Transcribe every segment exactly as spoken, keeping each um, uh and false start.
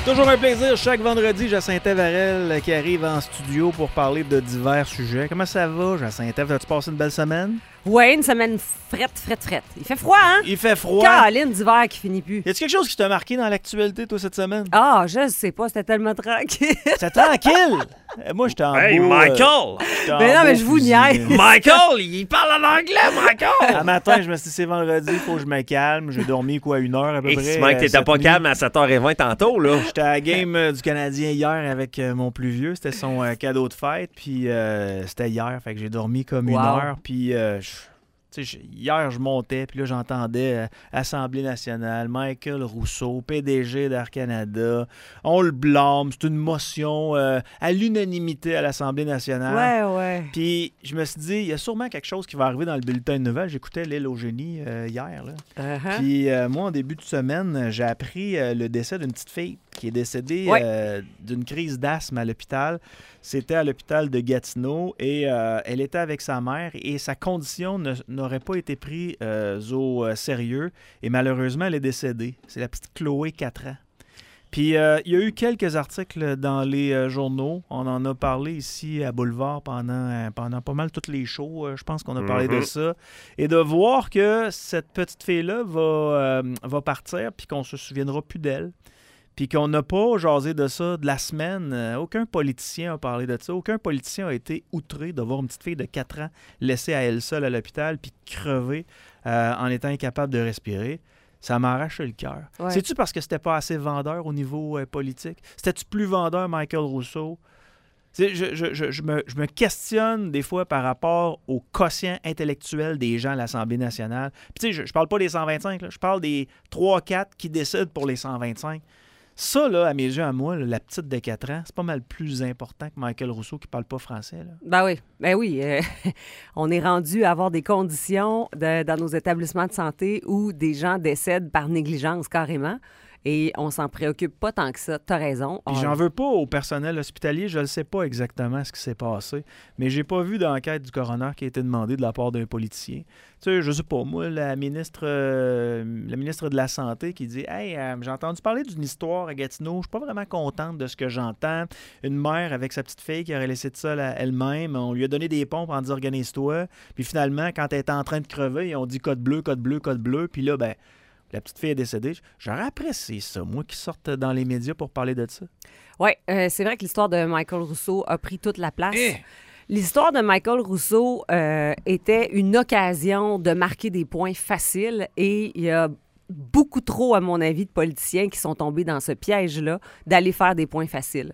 Toujours un plaisir, chaque vendredi, Jacinthe Varel qui arrive en studio pour parler de divers sujets. Comment ça va, Jacinthe? As-tu passé une belle semaine? Oui, une semaine frette, frette, frette. Il fait froid, hein? Il fait froid. Caroline d'hiver qui finit plus. Y a-t-il quelque chose qui t'a marqué dans l'actualité, toi, cette semaine? Ah, je sais pas, c'était tellement tranquille. C'est tranquille! Moi, j'étais en Hey, beau, Michael! Euh, j'étais en Mais non, beau mais je vous fusil. niaise. Michael, il parle en anglais, Michael! Un matin, je me suis dit, c'est vendredi, il faut que je me calme. J'ai dormi, quoi, une heure à peu Et près. si Mike, euh, t'étais cette pas nuit. calme à sept heures vingt tantôt, là. J'étais à la game euh, du Canadien hier avec euh, mon plus vieux. C'était son euh, cadeau de fête. Puis euh, c'était hier. Fait que j'ai dormi comme une Wow. heure. Puis euh, je- tu sais, je- hier, je montais. Puis là, j'entendais euh, Assemblée nationale, Michael Rousseau, P D G d'Air Canada. On le blâme. C'est une motion euh, à l'unanimité à l'Assemblée nationale. Ouais, ouais. Puis je me suis dit, il y a sûrement quelque chose qui va arriver dans le bulletin de nouvelles. J'écoutais L'Île au génie euh, hier. Là. Uh-huh. Puis euh, moi, en début de semaine, j'ai appris euh, le décès d'une petite fille qui est décédée Ouais. euh, d'une crise d'asthme à l'hôpital. C'était à l'hôpital de Gatineau et euh, elle était avec sa mère et sa condition ne- n'aurait pas été prise euh, au euh, sérieux et malheureusement, elle est décédée. C'est la petite Chloé, quatre ans. Puis euh, il y a eu quelques articles dans les euh, journaux. On en a parlé ici à Boulevard pendant, euh, pendant pas mal toutes les shows. Euh, je pense qu'on a parlé de Mhm. ça. Et de voir que cette petite fille-là va, euh, va partir puis qu'on se souviendra plus d'elle. Puis qu'on n'a pas jasé de ça de la semaine. Euh, aucun politicien a parlé de ça. Aucun politicien a été outré de voir une petite fille de quatre ans laissée à elle seule à l'hôpital puis crever euh, en étant incapable de respirer. Ça m'a arraché le cœur. Ouais. C'est-tu parce que c'était pas assez vendeur au niveau euh, politique? C'était-tu plus vendeur, Michael Rousseau? Tu sais, Je, je, je, je me, je me questionne des fois par rapport au quotient intellectuel des gens à l'Assemblée nationale. Puis tu sais, je, je parle pas des cent vingt-cinq, là, je parle des trois quatre qui décident pour les cent vingt-cinq. Ça, là, à mes yeux, à moi, là, la petite de quatre ans, c'est pas mal plus important que Michael Rousseau qui parle pas français. Là. Ben oui, ben oui. euh, on est rendu à avoir des conditions de- dans nos établissements de santé où des gens décèdent par négligence carrément. Et on s'en préoccupe pas tant que ça. T'as raison. Puis On- j'en veux pas au personnel hospitalier, je ne sais pas exactement ce qui s'est passé, mais j'ai pas vu d'enquête du coroner qui a été demandée de la part d'un politicien. Tu sais, je sais pas, moi, la ministre, euh, la ministre de la Santé qui dit « Hey, euh, j'ai entendu parler d'une histoire à Gatineau, je suis pas vraiment contente de ce que j'entends. Une mère avec sa petite fille qui aurait laissé de seule à elle-même, on lui a donné des pompes en disant « Organise-toi », puis finalement, quand elle était en train de crever, ils ont dit « Code bleu, code bleu, code bleu », puis là, ben... La petite fille est décédée. J'aurais apprécié ça, moi, qui sorte dans les médias pour parler de ça. Oui, euh, c'est vrai que l'histoire de Michael Rousseau a pris toute la place. Eh! L'histoire de Michael Rousseau euh, était une occasion de marquer des points faciles et il y a beaucoup trop, à mon avis, de politiciens qui sont tombés dans ce piège-là d'aller faire des points faciles.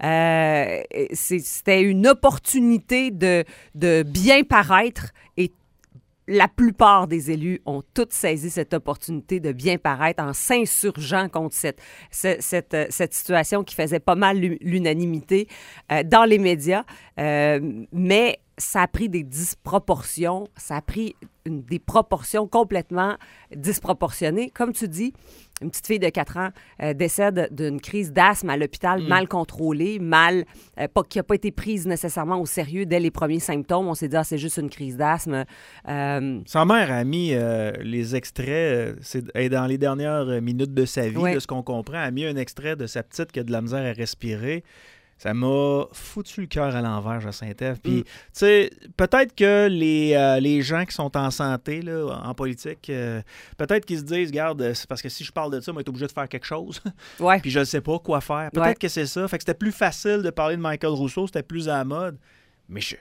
Euh, c'est- c'était une opportunité de, de bien paraître et la plupart des élus ont toutes saisi cette opportunité de bien paraître en s'insurgeant contre cette, cette, cette, euh, cette situation qui faisait pas mal l'u- l'unanimité euh, dans les médias. Euh, mais ça a pris des disproportions, ça a pris une- des proportions complètement disproportionnées. Comme tu dis, une petite fille de quatre ans euh, décède d'une crise d'asthme à l'hôpital, Mm. mal contrôlée, mal, euh, pas, qui n'a pas été prise nécessairement au sérieux dès les premiers symptômes. On s'est dit, ah, c'est juste une crise d'asthme. Euh, Sa mère a mis euh, les extraits, euh, c'est elle est dans les dernières minutes de sa vie, Ouais. de ce qu'on comprend, elle a mis un extrait de sa petite qui a de la misère à respirer. Ça m'a foutu le cœur à l'envers, Jacinthe. Puis, Mm. tu sais, peut-être que les, euh, les gens qui sont en santé, là, en politique, euh, peut-être qu'ils se disent, regarde, c'est parce que si je parle de ça, moi, je vais être obligé de faire quelque chose. ouais. Puis je ne sais pas quoi faire. Peut-être Ouais. que c'est ça. Fait que c'était plus facile de parler de Michael Rousseau, c'était plus à la mode. Mais je-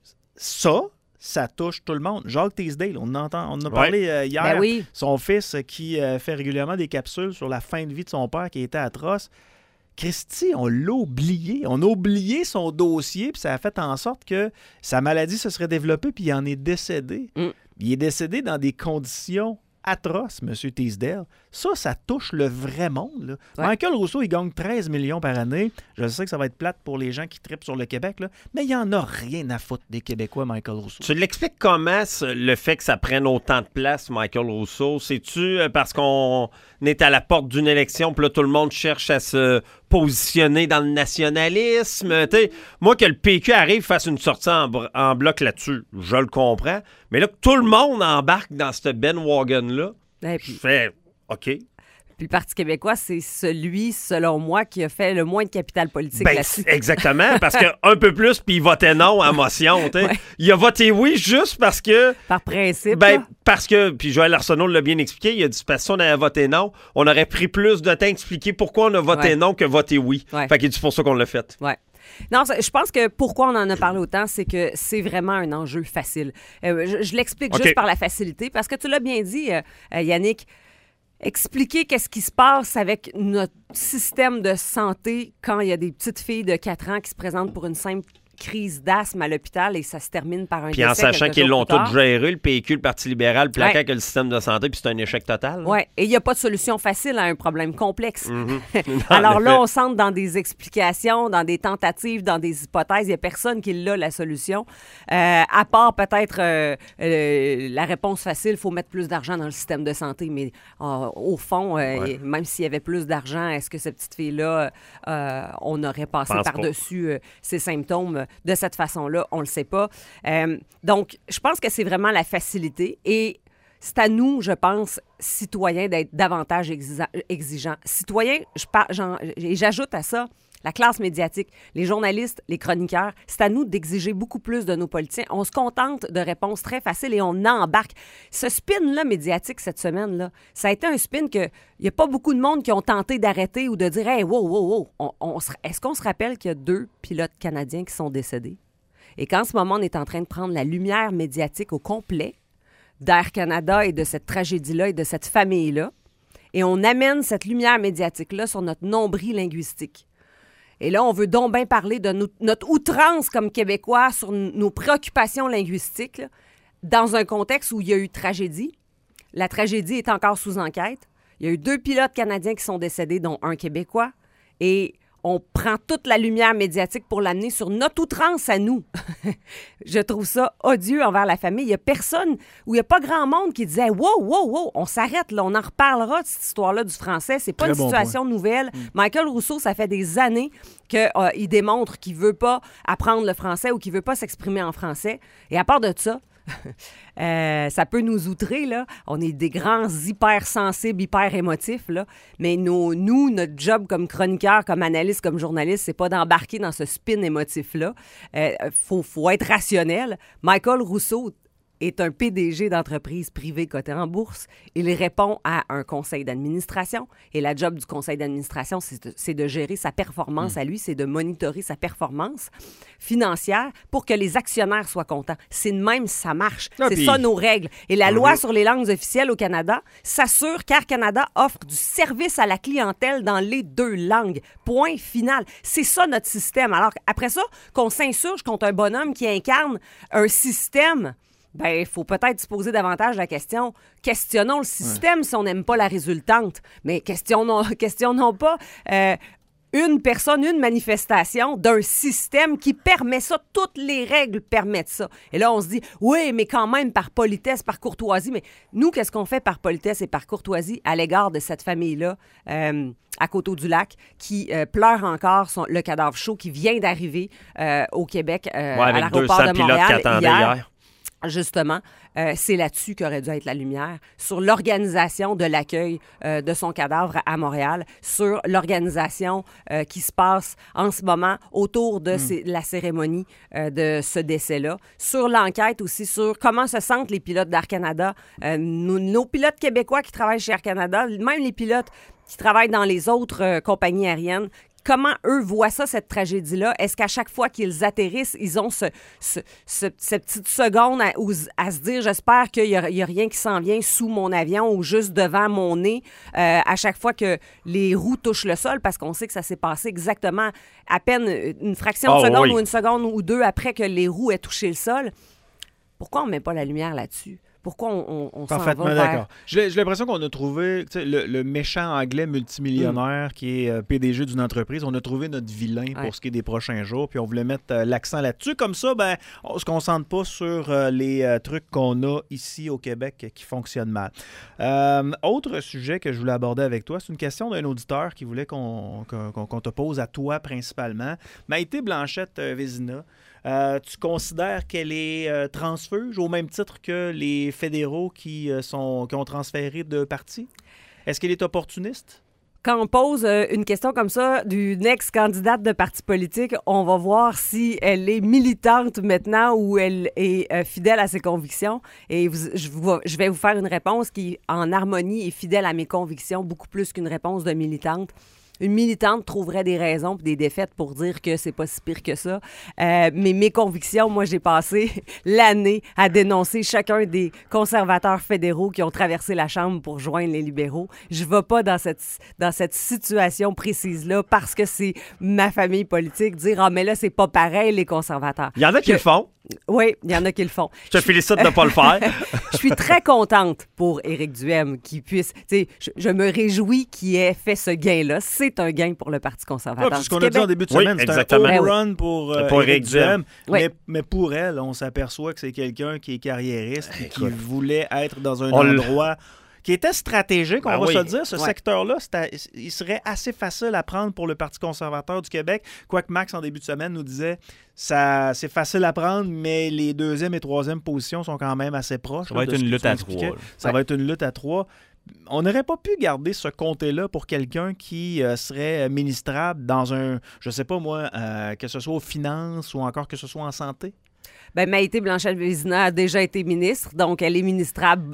ça, ça touche tout le monde. Jacques Teasdale, on, entend, on en a parlé euh, hier. Ben oui. Son fils euh, qui euh, fait régulièrement des capsules sur la fin de vie de son père qui était atroce. Christy, on l'a oublié. On a oublié son dossier, puis ça a fait en sorte que sa maladie se serait développée, puis il en est décédé. Mm. Il est décédé dans des conditions atroces, M. Teasdale. Ça, ça touche le vrai monde. Là. Ouais. Michael Rousseau, il gagne treize millions par année. Je sais que ça va être plate pour les gens qui trippent sur le Québec, là, mais il n'y en a rien à foutre des Québécois, Michael Rousseau. Tu l'expliques comment, ce- le fait que ça prenne autant de place, Michael Rousseau? C'est-tu euh, parce qu'on est à la porte d'une élection, puis là, tout le monde cherche à se positionner dans le nationalisme? T'sais, moi, que le P Q arrive, fasse une sortie en, br- en bloc là-dessus, je le comprends. Mais là, que tout le monde embarque dans cette Ben Wagon-là, Et je puis, fais OK. Puis le Parti québécois, c'est celui, selon moi, qui a fait le moins de capital politique Ben, là-dessus. exactement, parce qu'un peu plus, puis il votait non à motion. Ouais. Il a voté oui juste parce que... Par principe. Ben, là. parce que, puis Joël Arsenault l'a bien expliqué, il a dit, parce que si on avait voté non, on aurait pris plus de temps à expliquer pourquoi on a voté ouais. non que voté oui. Ouais. Fait qu'il dit, c'est pour ça qu'on l'a fait. Ouais. Non, je pense que pourquoi on en a parlé autant, c'est que c'est vraiment un enjeu facile. Euh, je je l'explique okay. juste par la facilité, parce que tu l'as bien dit, euh, Yannick, expliquer qu'est-ce qui se passe avec notre système de santé quand il y a des petites filles de quatre ans qui se présentent pour une simple crise d'asthme à l'hôpital et ça se termine par un puis en sachant qu'ils l'ont tout géré, le P Q, le Parti libéral, plaquant ouais. que le système de santé, puis c'est un échec total. Oui, et il n'y a pas de solution facile à un problème complexe. Mm-hmm. Alors là, on s'entre dans des explications, dans des tentatives, dans des hypothèses. Il n'y a personne qui l'a, la solution. Euh, à part peut-être euh, euh, la réponse facile, il faut mettre plus d'argent dans le système de santé. Mais euh, au fond, euh, ouais. même s'il y avait plus d'argent, est-ce que cette petite fille-là, euh, on aurait passé Pense par-dessus euh, ses symptômes de cette façon-là? On ne le sait pas. Euh, donc, je pense que c'est vraiment la facilité et c'est à nous, je pense, citoyens, d'être davantage exigeants. Citoyens, je par, et j'ajoute à ça la classe médiatique, les journalistes, les chroniqueurs, c'est à nous d'exiger beaucoup plus de nos politiciens. On se contente de réponses très faciles et on embarque. Ce spin-là médiatique cette semaine-là, ça a été un spin que il n'y a pas beaucoup de monde qui ont tenté d'arrêter ou de dire « Hey, wow, wow, wow! On, on, est-ce qu'on se rappelle qu'il y a deux pilotes canadiens qui sont décédés? » Et qu'en ce moment, on est en train de prendre la lumière médiatique au complet d'Air Canada et de cette tragédie-là et de cette famille-là, et on amène cette lumière médiatique-là sur notre nombril linguistique. Et là, on veut donc bien parler de no- notre outrance comme Québécois sur n- nos préoccupations linguistiques, là, dans un contexte où il y a eu tragédie. La tragédie est encore sous enquête. Il y a eu deux pilotes canadiens qui sont décédés, dont un Québécois. Et on prend toute la lumière médiatique pour l'amener sur notre outrance à nous. Je trouve ça odieux envers la famille. Il n'y a personne, ou il n'y a pas grand monde qui disait « Wow, wow, wow, on s'arrête, là, on en reparlera de cette histoire-là du français. C'est pas Très une bon situation point. nouvelle. Mm. » Michael Rousseau, ça fait des années qu'il euh, démontre qu'il ne veut pas apprendre le français ou qu'il ne veut pas s'exprimer en français. Et à part de ça, euh, ça peut nous outrer, là. On est des grands hypersensibles, hyper émotifs, là. Mais nos, nous, notre job comme chroniqueur, comme analyste, comme journaliste, c'est pas d'embarquer dans ce spin émotif-là. Euh, faut, faut être rationnel. Michael Rousseau est un P D G d'entreprise privée cotée en bourse. Il répond à un conseil d'administration. Et la job du conseil d'administration, c'est de, c'est de gérer sa performance mmh. à lui, c'est de monitorer sa performance financière pour que les actionnaires soient contents. C'est de même, ça marche. Ah, c'est puis... ça nos règles. Et la mmh. loi sur les langues officielles au Canada s'assure qu'Air Canada offre du service à la clientèle dans les deux langues. Point final. C'est ça notre système. Alors, après ça, qu'on s'insurge contre un bonhomme qui incarne un système... Bien, il faut peut-être se poser davantage la question. Questionnons le système ouais. si on n'aime pas la résultante. Mais questionnons, questionnons pas euh, une personne, une manifestation d'un système qui permet ça. Toutes les règles permettent ça. Et là, on se dit, oui, mais quand même par politesse, par courtoisie. Mais nous, qu'est-ce qu'on fait par politesse et par courtoisie à l'égard de cette famille-là euh, à Coteau-du-Lac qui euh, pleure encore son, le cadavre chaud qui vient d'arriver euh, au Québec euh, ouais, à l'aéroport de Montréal hier. hier. Justement, euh, c'est là-dessus qu'aurait dû être la lumière, sur l'organisation de l'accueil euh, de son cadavre à Montréal, sur l'organisation euh, qui se passe en ce moment autour de, mm. ces, de la cérémonie euh, de ce décès-là, sur l'enquête aussi, sur comment se sentent les pilotes d'Air Canada, euh, nos, nos pilotes québécois qui travaillent chez Air Canada, même les pilotes qui travaillent dans les autres euh, compagnies aériennes. Comment eux voient ça, cette tragédie-là? Est-ce qu'à chaque fois qu'ils atterrissent, ils ont ce, ce, ce, cette petite seconde à, à se dire « J'espère qu'il n'y a, a rien qui s'en vient sous mon avion ou juste devant mon nez euh, » à chaque fois que les roues touchent le sol, parce qu'on sait que ça s'est passé exactement à peine une fraction de oh, seconde oui. ou une seconde ou deux après que les roues aient touché le sol. Pourquoi on ne met pas la lumière là-dessus? Pourquoi on, on, on s'en va vers... d'accord. J'ai, j'ai l'impression qu'on a trouvé le, le méchant anglais multimillionnaire mm. qui est euh, P D G d'une entreprise. On a trouvé notre vilain ouais. pour ce qui est des prochains jours, puis on voulait mettre euh, l'accent là-dessus. Comme ça, ben, on ne se concentre pas sur euh, les euh, trucs qu'on a ici au Québec qui fonctionnent mal. Euh, autre sujet que je voulais aborder avec toi, c'est une question d'un auditeur qui voulait qu'on, qu'on, qu'on te pose à toi principalement. Maïté Blanchette-Vézina. Euh, tu considères qu'elle est euh, transfuge au même titre que les fédéraux qui, euh, sont, qui ont transféré de partis? Est-ce qu'elle est opportuniste? Quand on pose euh, une question comme ça d'une ex-candidate de parti politique, on va voir si elle est militante maintenant ou elle est euh, fidèle à ses convictions. Et vous, je, vous, je vais vous faire une réponse qui, en harmonie, est fidèle à mes convictions, beaucoup plus qu'une réponse de militante. Une militante trouverait des raisons et des défaites pour dire que c'est pas si pire que ça. Euh, mais mes convictions, moi, j'ai passé l'année à dénoncer chacun des conservateurs fédéraux qui ont traversé la Chambre pour joindre les libéraux. Je vais pas dans cette, dans cette situation précise-là parce que c'est ma famille politique dire « Ah, mais là, c'est pas pareil, les conservateurs. » Il y en a qui Je... le font. Oui, il y en a qui le font. Je te félicite de ne pas le faire. Je suis très contente pour Éric Duhaime qui puisse... Tu sais, je, je me réjouis qu'il ait fait ce gain-là. C'est un gain pour le Parti conservateur. Ouais, c'est ce qu'on a dit en début de oui, semaine. C'est exactement. un home oui. run pour, euh, pour Éric Duhaime. Oui. Mais, mais pour elle, on s'aperçoit que c'est quelqu'un qui est carriériste et qui Écoute. voulait être dans un On l- endroit... qui était stratégique, on Ah va oui. se le dire. Ce Ouais. secteur-là, c'était- il serait assez facile à prendre pour le Parti conservateur du Québec. Quoique Max, en début de semaine, nous disait ça c'est facile à prendre, mais les deuxième et troisième positions sont quand même assez proches. Ça là, va être de ce une que lutte tu à m'expliquais. trois, là. Ça Ouais. va être une lutte à trois. On n'aurait pas pu garder ce comté-là pour quelqu'un qui euh, serait ministrable dans un, je sais pas moi, euh, que ce soit aux finances ou encore que ce soit en santé? Ben, Maïté Blanchette-Vézina a déjà été ministre, donc elle est ministrable.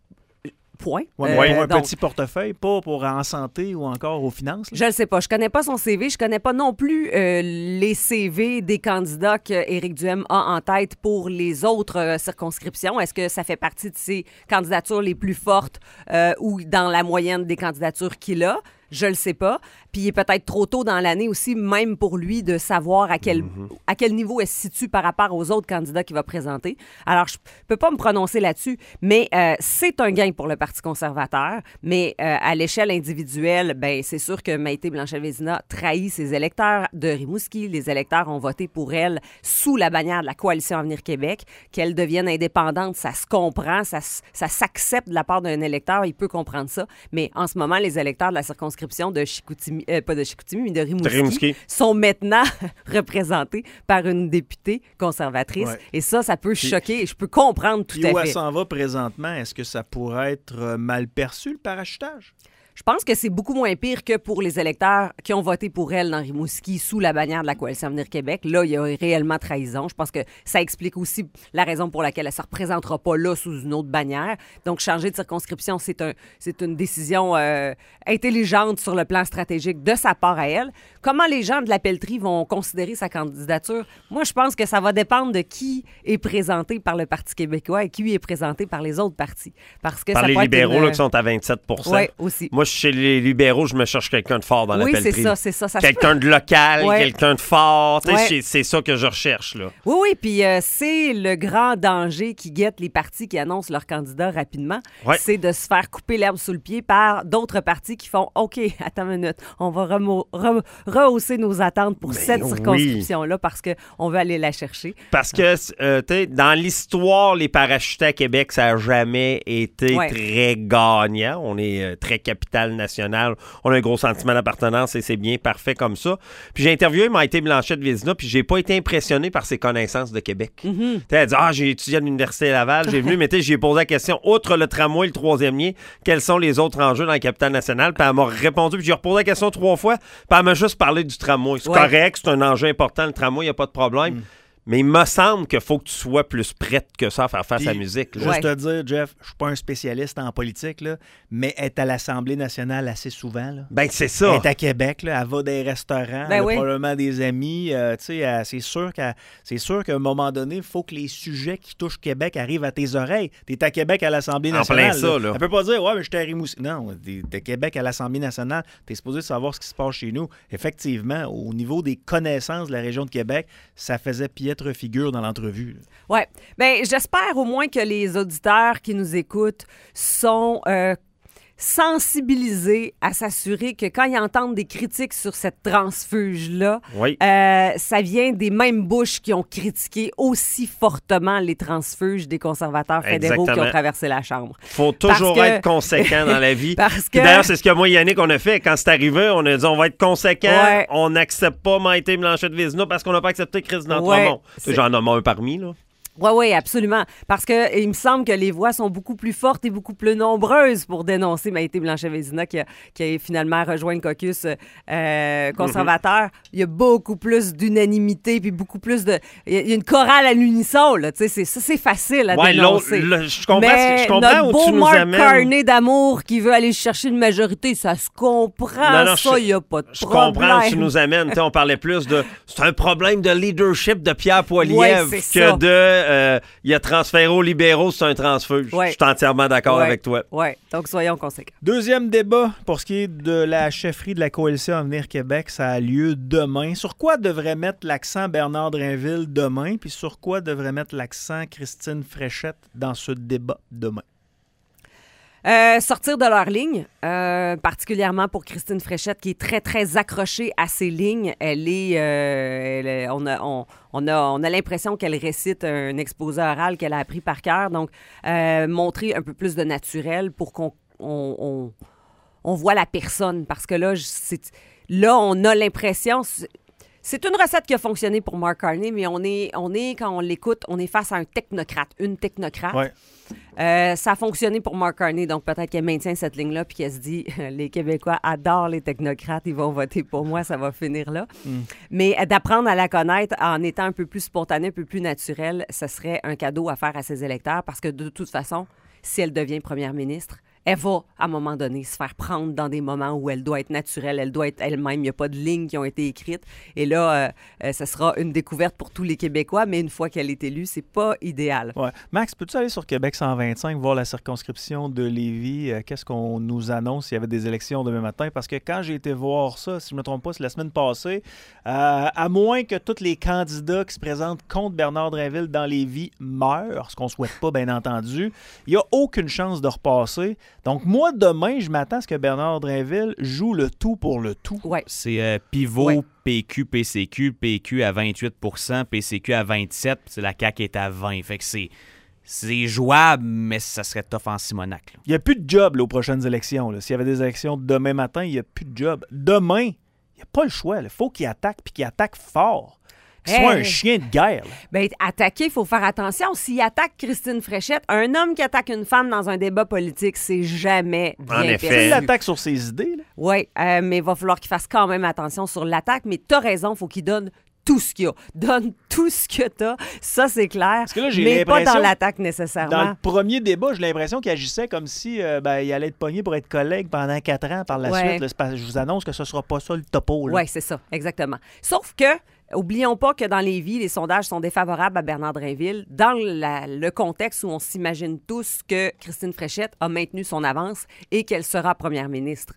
Point. Ouais, Euh, mais pour un donc, petit portefeuille, pas pour en santé ou encore aux finances. là. je ne sais pas. Je connais pas son C V. Je connais pas non plus euh, les C V des candidats qu'Éric Duhaime a en tête pour les autres euh, circonscriptions. Est-ce que ça fait partie de ses candidatures les plus fortes euh, ou dans la moyenne des candidatures qu'il a? Je le sais pas. Puis il est peut-être trop tôt dans l'année aussi, même pour lui, de savoir à quel, Mm-hmm. à quel niveau elle se situe par rapport aux autres candidats qu'il va présenter. Alors, je peux pas me prononcer là-dessus, mais euh, c'est un gain pour le Parti conservateur. Mais euh, à l'échelle individuelle, ben c'est sûr que Maïté Blanchette-Vézina trahit ses électeurs de Rimouski. Les électeurs ont voté pour elle sous la bannière de la Coalition Avenir Québec. Qu'elle devienne indépendante, ça se comprend, ça, s- ça s'accepte de la part d'un électeur, il peut comprendre ça. Mais en ce moment, les électeurs de la circonscription de Chicoutimi, euh, pas de Chicoutimi, mais de Rimouski, De Rimouski. sont maintenant représentés par une députée conservatrice. Ouais. Et ça, ça peut choquer et je peux comprendre tout Puis à où elle fait. s'en va présentement, est-ce que ça pourrait être euh, mal perçu, le parachutage? Je pense que c'est beaucoup moins pire que pour les électeurs qui ont voté pour elle dans Rimouski sous la bannière de la Coalition Avenir Québec. Là, il y a réellement trahison. Je pense que ça explique aussi la raison pour laquelle elle ne se représentera pas là sous une autre bannière. Donc, changer de circonscription, c'est un, c'est une décision euh, intelligente sur le plan stratégique de sa part à elle. Comment les gens de la pelleterie vont considérer sa candidature? Moi, je pense que ça va dépendre de qui est présenté par le Parti québécois et qui est présenté par les autres partis. Parce que Par ça les peut être libéraux une- là, qui sont à vingt-sept pour cent. Oui, aussi. Moi, chez les libéraux, je me cherche quelqu'un de fort dans la Oui, c'est pelleterie. ça, c'est ça. ça se Quelqu'un de local, Ouais. quelqu'un de fort. Tu sais, Ouais. c'est- C'est ça que je recherche. Là. Oui, oui, puis euh, c'est le grand danger qui guette les partis qui annoncent leurs candidats rapidement. Ouais. C'est de se faire couper l'herbe sous le pied par d'autres partis qui font « OK, attends une minute, on va remo- re- rehausser nos attentes pour Ben cette oui. circonscription-là parce qu'on veut aller la chercher. Parce que, euh, tu sais, dans l'histoire, les parachutés à Québec, ça n'a jamais été Ouais. très gagnant. On est euh, très capitale nationale. On a un gros sentiment d'appartenance et c'est bien parfait comme ça. Puis j'ai interviewé Maïté Blanchette-Vézina, puis j'ai pas été impressionné par ses connaissances de Québec. Mm-hmm. Tu sais, elle dit « Ah, j'ai étudié à l'Université Laval, j'ai venu, mais tu sais, j'ai posé la question, outre le tramway, le troisième lien, quels sont les autres enjeux dans la capitale nationale? » Puis elle m'a répondu, puis j'ai reposé la question trois fois, puis elle m'a juste parlé du tramway. C'est Ouais. correct, c'est un enjeu important, le tramway, il n'y a pas de problème. Mm. Mais il me semble qu'il faut que tu sois plus prête que ça à faire face Puis, à la musique. là. Juste Ouais. te dire, Jeff, je suis pas un spécialiste en politique, là, mais elle est à l'Assemblée nationale assez souvent. Là. Ben, c'est Elle ça. est à Québec, là, elle va dans des restaurants, Ben elle a oui. probablement des amis. euh, tu sais, elle- c'est sûr qu'à c'est sûr qu'à un moment donné, il faut que les sujets qui touchent Québec arrivent à tes oreilles. Tu es à Québec à l'Assemblée En nationale. plein ça, là. Elle peut pas dire, ouais, mais je suis à Rimouski. Non, t'es de Québec à l'Assemblée nationale, tu es supposé savoir ce qui se passe chez nous. Effectivement, au niveau des connaissances de la région de Québec, ça faisait piètre figure dans l'entrevue. là. Oui. Bien, j'espère au moins que les auditeurs qui nous écoutent sont euh, sensibilisés à s'assurer que quand ils entendent des critiques sur cette transfuge-là, Oui. euh, ça vient des mêmes bouches qui ont critiqué aussi fortement les transfuges des conservateurs fédéraux qui Exactement. ont traversé la Chambre. Faut toujours Parce que- être conséquent dans la vie. Parce Puis que... D'ailleurs, c'est ce que moi et Yannick, on a fait. Quand c'est arrivé, on a dit on va être conséquent. Ouais. On n'accepte pas Maïté Blanchette-Vézina parce qu'on n'a pas accepté Chris d'Entremont. Ouais, Tu sais, c'est- J'en nomme un parmi, là. Oui, oui, absolument. Parce que il me semble que les voix sont beaucoup plus fortes et beaucoup plus nombreuses pour dénoncer Maïté Blanchet-Vézina qui a, qui a finalement rejoint le caucus euh, conservateur. Mm-hmm. Il y a beaucoup plus d'unanimité puis beaucoup plus de... Il y a une chorale à l'unisson, là. Tu sais, c'est, ça, c'est facile à ouais, dénoncer. Le, je comprends, Mais je comprends notre où beau tu nous Mark amènes. Carney d'amour qui veut aller chercher une majorité, ça se comprend. Non, non, ça, il n'y a pas de je problème. Je comprends où tu nous amènes. T'sais, on parlait plus de... C'est un problème de leadership de Pierre Poilievre ouais, que ça. de... Euh, il a transféré aux libéraux, c'est un transfuge. Ouais. Je suis entièrement d'accord ouais. avec toi. Oui, donc soyons conséquents. Deuxième débat pour ce qui est de la chefferie de la Coalition Avenir Québec, ça a lieu demain. Sur quoi devrait mettre l'accent Bernard Drinville demain, puis sur quoi devrait mettre l'accent Christine Fréchette dans ce débat demain? Euh, sortir de leur ligne, euh, particulièrement pour Christine Fréchette, qui est très, très accrochée à ses lignes. Elle est... Euh, elle est on, a, on, on, a, on a l'impression qu'elle récite un exposé oral qu'elle a appris par cœur. Donc, euh, montrer un peu plus de naturel pour qu'on on, on, on voit la personne. Parce que là, c'est, là on a l'impression... C'est une recette qui a fonctionné pour Mark Carney, mais on est, on est, quand on l'écoute, on est face à un technocrate, une technocrate. Ouais. Euh, ça a fonctionné pour Mark Carney, donc peut-être qu'elle maintient cette ligne-là puis qu'elle se dit les Québécois adorent les technocrates, ils vont voter pour moi, ça va finir là. Mm. Mais d'apprendre à la connaître en étant un peu plus spontanée, un peu plus naturelle, ce serait un cadeau à faire à ses électeurs parce que de toute façon, si elle devient première ministre, elle va, à un moment donné, se faire prendre dans des moments où elle doit être naturelle, elle doit être elle-même. Il n'y a pas de lignes qui ont été écrites. Et là, euh, euh, ce sera une découverte pour tous les Québécois, mais une fois qu'elle est élue, c'est pas idéal. Ouais. Max, peux-tu aller sur Québec cent vingt-cinq, voir la circonscription de Lévis? Euh, qu'est-ce qu'on nous annonce s'il y avait des élections demain matin? Parce que quand j'ai été voir ça, si je ne me trompe pas, c'est la semaine passée, euh, à moins que tous les candidats qui se présentent contre Bernard Drinville dans Lévis meurent, ce qu'on ne souhaite pas, bien entendu, il n'y a aucune chance de repasser. Donc, moi, demain, je m'attends à ce que Bernard Drinville joue le tout pour le tout. Ouais. C'est euh, pivot, ouais. P Q, P C Q, P Q à vingt-huit pour cent, P C Q à vingt-sept pour cent, la C A Q est à vingt pour cent. Fait que c'est, c'est jouable, mais ça serait tough en Simonac. Là. Il n'y a plus de job là, aux prochaines élections. Là. S'il y avait des élections demain matin, il n'y a plus de job. Demain, il n'y a pas le choix. Il faut qu'il attaque, puis qu'il attaque fort. Qu'il soit hey. un chien de guerre. Bien, attaquer, il faut faire attention. S'il attaque Christine Fréchette, un homme qui attaque une femme dans un débat politique, c'est jamais bien perçu. S'il attaque sur ses idées. Oui, euh, mais il va falloir qu'il fasse quand même attention sur l'attaque. Mais tu as raison, il faut qu'il donne tout ce qu'il y a. Donne tout ce que tu as. Ça, c'est clair. Parce que là, j'ai mais pas dans l'attaque nécessairement. Dans le premier débat, j'ai l'impression qu'il agissait comme si euh, ben, il allait être pogné pour être collègue pendant quatre ans par la ouais. suite. Là, je vous annonce que ce ne sera pas ça le topo. Oui, c'est ça, exactement. Sauf que oublions pas que dans Lévis, les sondages sont défavorables à Bernard Drinville dans la, le contexte où on s'imagine tous que Christine Fréchette a maintenu son avance et qu'elle sera première ministre.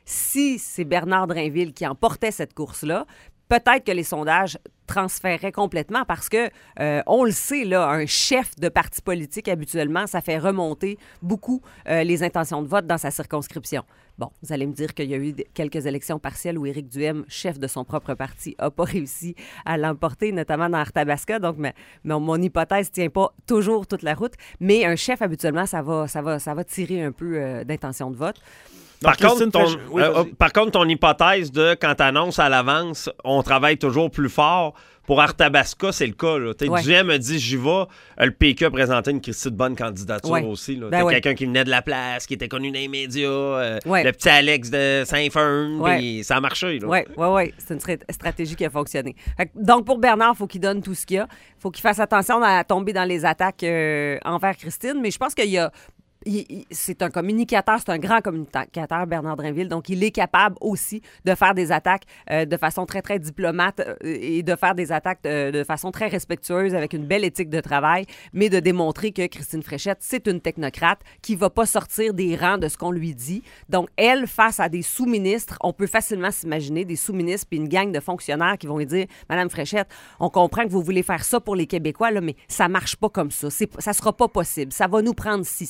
Si c'est Bernard Drinville qui emportait cette course-là, peut-être que les sondages transféraient complètement parce que, euh, on le sait, là, un chef de parti politique, habituellement, ça fait remonter beaucoup euh, les intentions de vote dans sa circonscription. Bon, vous allez me dire qu'il y a eu quelques élections partielles où Éric Duhaime, chef de son propre parti, n'a pas réussi à l'emporter, notamment dans Arthabasca. Donc, mais, mais mon hypothèse ne tient pas toujours toute la route. Mais un chef, habituellement, ça va, ça va, ça va tirer un peu euh, d'intention de vote. Par contre, ton, oui, euh, par contre, ton hypothèse de quand tu annonces à l'avance, on travaille toujours plus fort. Pour Arthabasca, c'est le cas. Ouais. Duhaime a dit j'y vais. Le P Q a présenté une Christie de bonne candidature ouais. aussi. Là. Ben ouais. Quelqu'un qui venait de la place, qui était connu dans les médias, euh, ouais. le petit Alex de Saint-Fern, ouais. puis ça a marché. Oui, oui, oui. C'est une stratégie qui a fonctionné. Donc, pour Bernard, il faut qu'il donne tout ce qu'il y a. Il faut qu'il fasse attention à tomber dans les attaques euh, envers Christine. Mais je pense qu'il y a... Il, il, c'est un communicateur, c'est un grand communicateur, Bernard Drinville, donc il est capable aussi de faire des attaques euh, de façon très, très diplomate euh, et de faire des attaques euh, de façon très respectueuse avec une belle éthique de travail, mais de démontrer que Christine Fréchette, c'est une technocrate qui ne va pas sortir des rangs de ce qu'on lui dit. Donc, elle, face à des sous-ministres, on peut facilement s'imaginer des sous-ministres puis une gang de fonctionnaires qui vont lui dire « Madame Fréchette, on comprend que vous voulez faire ça pour les Québécois, là, mais ça ne marche pas comme ça. C'est, ça ne sera pas possible. Ça va nous prendre ci, ça va nous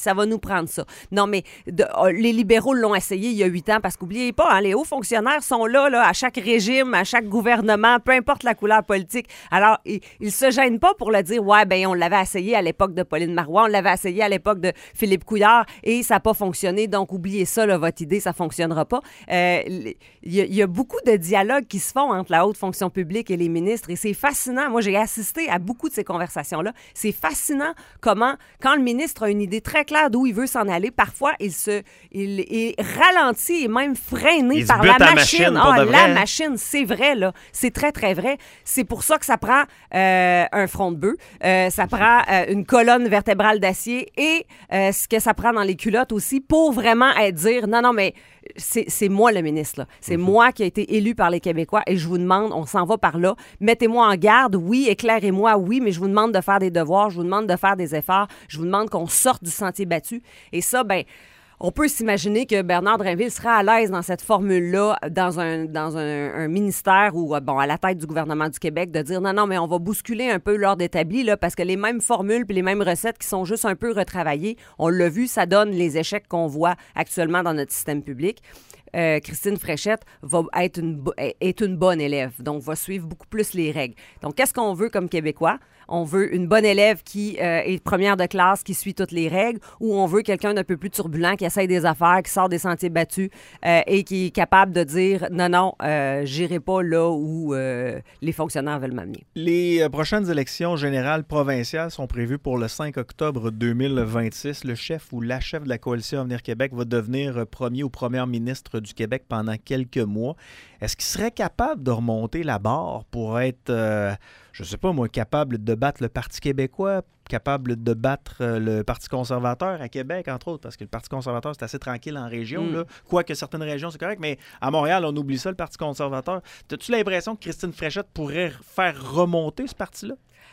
comprendre ça. Non, mais de, euh, les libéraux l'ont essayé il y a huit ans parce qu'oubliez pas, hein, les hauts fonctionnaires sont là, là à chaque régime, à chaque gouvernement, peu importe la couleur politique. Alors, ils, ils se gênent pas pour le dire, ouais, ben on l'avait essayé à l'époque de Pauline Marois, on l'avait essayé à l'époque de Philippe Couillard et ça n'a pas fonctionné, donc oubliez ça, là, votre idée, ça fonctionnera pas. Euh, il y, y a beaucoup de dialogues qui se font entre la haute fonction publique et les ministres et c'est fascinant. Moi, j'ai assisté à beaucoup de ces conversations-là. C'est fascinant comment, quand le ministre a une idée très claire d'où il veut s'en aller, parfois, il se il est ralenti et même freiné il par se la bute à machine. machine pour Ah, de la vrai. machine, c'est vrai, là. C'est très, très vrai. C'est pour ça que ça prend euh, un front de bœuf, euh, ça prend euh, une colonne vertébrale d'acier et euh, ce que ça prend dans les culottes aussi pour vraiment être dire, non, non, mais c'est, c'est moi le ministre, là. C'est mm-hmm. moi qui ai été élu par les Québécois et je vous demande, on s'en va par là, mettez-moi en garde, oui, éclairez-moi, oui, mais je vous demande de faire des devoirs, je vous demande de faire des efforts, je vous demande qu'on sorte du sentier battu. Et ça, ben on peut s'imaginer que Bernard Drinville sera à l'aise dans cette formule-là, dans un, dans un, un ministère ou bon, à la tête du gouvernement du Québec, de dire non, non, mais on va bousculer un peu l'ordre établi, là, parce que les mêmes formules puis les mêmes recettes qui sont juste un peu retravaillées, on l'a vu, ça donne les échecs qu'on voit actuellement dans notre système public. Euh, Christine Fréchette va être une, est une bonne élève, donc va suivre beaucoup plus les règles. Donc, qu'est-ce qu'on veut comme Québécois? On veut une bonne élève qui euh, est première de classe, qui suit toutes les règles, ou on veut quelqu'un d'un peu plus turbulent, qui essaye des affaires, qui sort des sentiers battus euh, et qui est capable de dire « Non, non, euh, j'irai pas là où euh, les fonctionnaires veulent m'amener. » Les euh, prochaines élections générales provinciales sont prévues pour le cinq octobre deux mille vingt-six. Le chef ou la chef de la coalition Avenir Québec va devenir premier ou première ministre du Québec pendant quelques mois. Est-ce qu'il serait capable de remonter la barre pour être, euh, je ne sais pas moi, capable de battre le Parti québécois, capable de battre euh, le Parti conservateur à Québec, entre autres, parce que le Parti conservateur, c'est assez tranquille en région, mm. là. Quoique certaines régions, c'est correct, mais à Montréal, on oublie ça, le Parti conservateur. As-tu l'impression que Christine Fréchette pourrait faire remonter ce parti-là?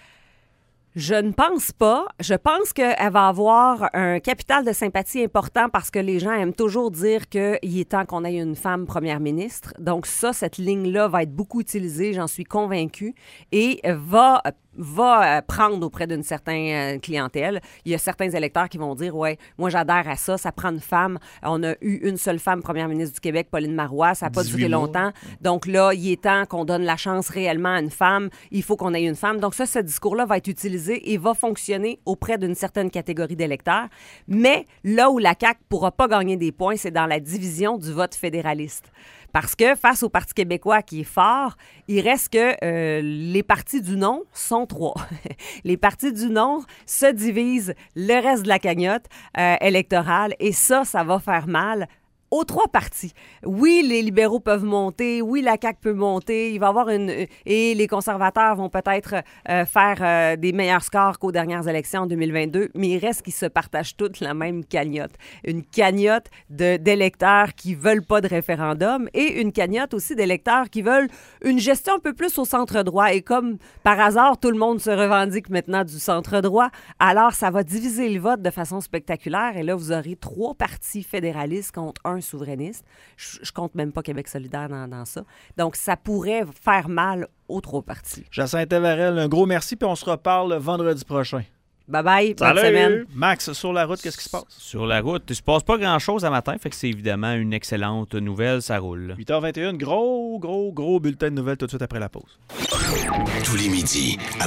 Je ne pense pas. Je pense qu'elle va avoir un capital de sympathie important parce que les gens aiment toujours dire qu'il est temps qu'on ait une femme première ministre. Donc ça, cette ligne-là va être beaucoup utilisée, j'en suis convaincue, et va va prendre auprès d'une certaine clientèle. Il y a certains électeurs qui vont dire « Ouais, moi j'adhère à ça, ça prend une femme. On a eu une seule femme première ministre du Québec, Pauline Marois, ça n'a pas duré longtemps. Donc là, il est temps qu'on donne la chance réellement à une femme. Il faut qu'on ait une femme. » Donc ça, ce discours-là va être utilisé et va fonctionner auprès d'une certaine catégorie d'électeurs. Mais là où la C A Q ne pourra pas gagner des points, c'est dans la division du vote fédéraliste. Parce que face au Parti québécois qui est fort, il reste que euh, les partis du non sont trois. Les partis du non se divisent le reste de la cagnotte euh, électorale et ça, ça va faire mal aux trois partis. Oui, les libéraux peuvent monter, oui, la C A Q peut monter, il va y avoir une... Et les conservateurs vont peut-être euh, faire euh, des meilleurs scores qu'aux dernières élections en deux mille vingt-deux, mais il reste qu'ils se partagent toutes la même cagnotte. Une cagnotte de, d'électeurs qui veulent pas de référendum et une cagnotte aussi d'électeurs qui veulent une gestion un peu plus au centre-droit. Et comme par hasard, tout le monde se revendique maintenant du centre-droit, alors ça va diviser le vote de façon spectaculaire et là, vous aurez trois partis fédéralistes contre un souverainiste. Je, je compte même pas Québec solidaire dans, dans ça. Donc, ça pourrait faire mal aux trois partis. Jacinthe Evarel, un gros merci, puis on se reparle vendredi prochain. Bye-bye, bonne Salut. semaine. Max, sur la route, qu'est-ce qui se passe? Sur la route, il se passe pas grand-chose à matin, fait que c'est évidemment une excellente nouvelle, ça roule. huit heures vingt et un, gros, gros, gros bulletin de nouvelles tout de suite après la pause. Tous les midis,